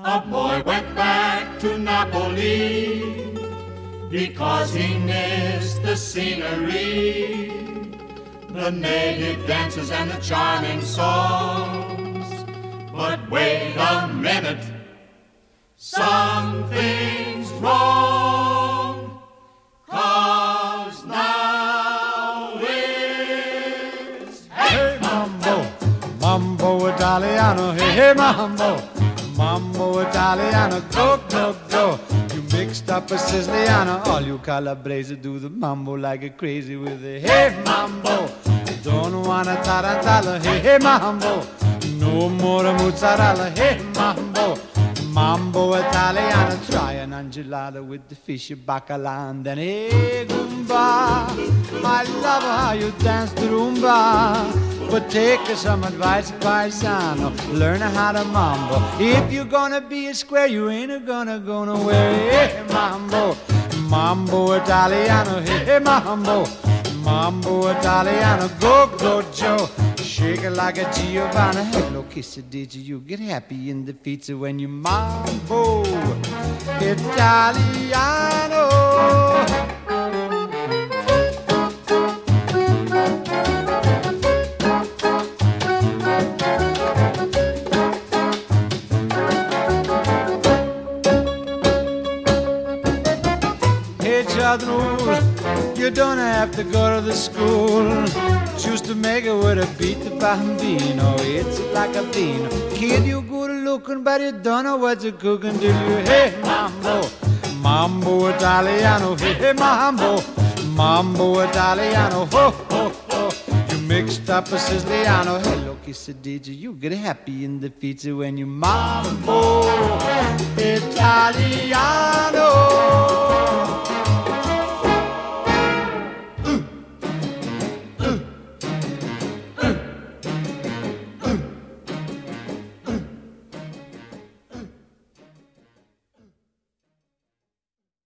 A boy went back to Napoli because he missed the scenery, the native dances and the charming songs. But wait a minute, something's wrong, 'cause now it's hey mambo, mambo Italiano, hey mambo, mambo Italiano, go, go, go. You mixed up a Siciliano, all you Calabrese do the mambo like a crazy with a hey mambo. Don't wanna tarantella, hey mambo. No more mozzarella, hey mambo. Mambo Italiano, try an angelada with the fish bacala and then hey Goomba. I love how you dance the rumba, but take some advice, paisano. Learn how to mambo. If you're gonna be a square, you ain't gonna go nowhere. Hey mambo, mambo Italiano, hey mambo, mambo Italiano, go go Joe. Shake it like a Giovanna. Hello, kiss it, did you get happy in the pizza when you mambo Italiano? Hey, Chadrus, you don't have to go to the school. Choose to make it with a beat the bambino. It's like a bean. Kid, you good looking, but you don't know what you're cooking till you hey mambo, mambo Italiano, hey mambo, mambo Italiano, ho ho ho. You mixed up a Siciliano. Hello, kiss it, did you get happy in the pizza when you mambo Italiano?